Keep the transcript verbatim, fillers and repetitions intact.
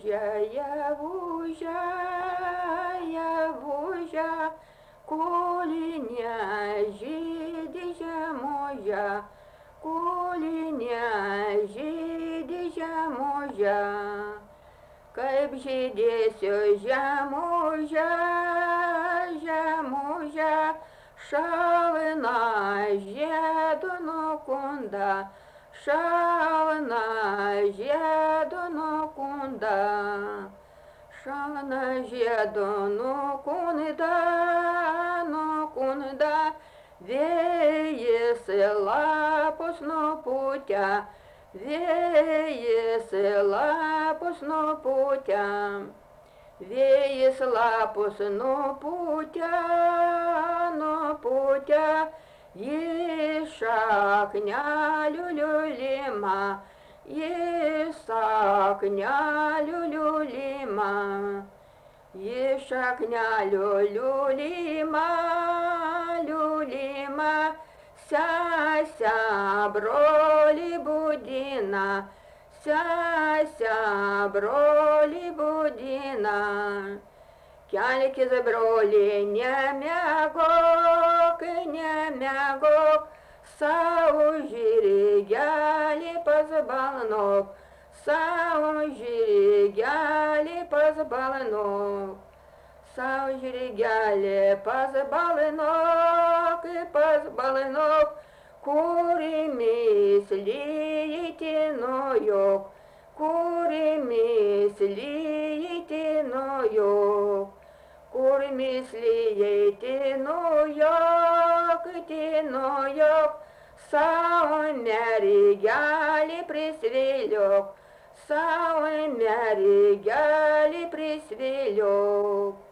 Явужа, явужа, явужа, коліня жидися моя, коліня жидися моя. Кайб жидесю жамужа, жамужа, шалина жедонокунда, шалина жедонокунда, шалина жедонокунда, нокунда, веє села посно путя, веє села посно путя, веє села посно путя, но путя, Єшакня люлюліма, Єсакня люлюліма, Єшакня люлюліма, люліма, ся-ся бролі будіна, ся-ся бролі будіна. Кяльки заброли не мягок, не мягок, сау жиригяли позбалнок, сау жиригяли позбалнок, сау жиригяли позбалнок, позбалнок, кури мислите ноёк, кури мислите ноёк. Кур мислите ноёк, ти ноёк, сау мяригяли присвелёк, сау мяригяли присвелёк.